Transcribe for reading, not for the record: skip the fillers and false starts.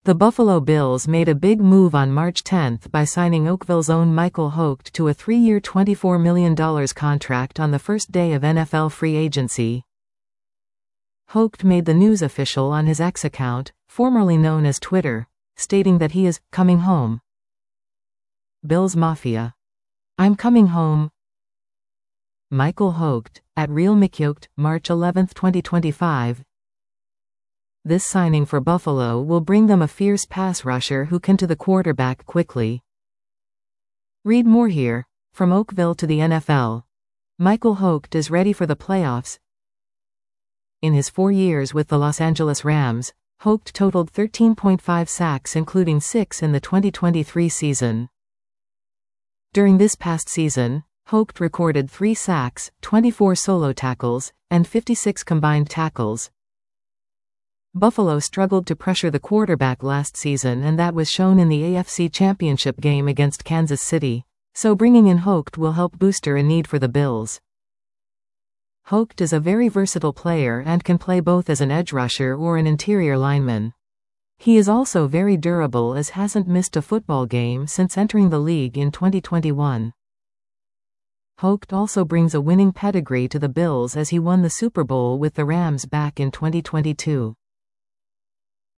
The Buffalo Bills made a big move on March 10 by signing Oakville's own Michael Hocht to a 3-year $24 million contract on the first day of NFL free agency. Hocht made the news official on his X account, formerly known as Twitter, stating that he is coming home. Bills Mafia. I'm coming home. Michael Hocht, at Real McYocht, March 11, 2025. This signing for Buffalo will bring them a fierce pass rusher who can to the quarterback quickly. Read more here. From Oakville to the NFL. Michael Hocht is ready for the playoffs. In his 4 years with the Los Angeles Rams, Hocht totaled 13.5 sacks, including 6 in the 2023 season. During this past season, Hocht recorded 3 sacks, 24 solo tackles, and 56 combined tackles. Buffalo struggled to pressure the quarterback last season, and that was shown in the AFC Championship game against Kansas City, so bringing in Hocht will help booster a need for the Bills. Hocht is a very versatile player and can play both as an edge rusher or an interior lineman. He is also very durable, as hasn't missed a football game since entering the league in 2021. Hocht also brings a winning pedigree to the Bills, as he won the Super Bowl with the Rams back in 2022.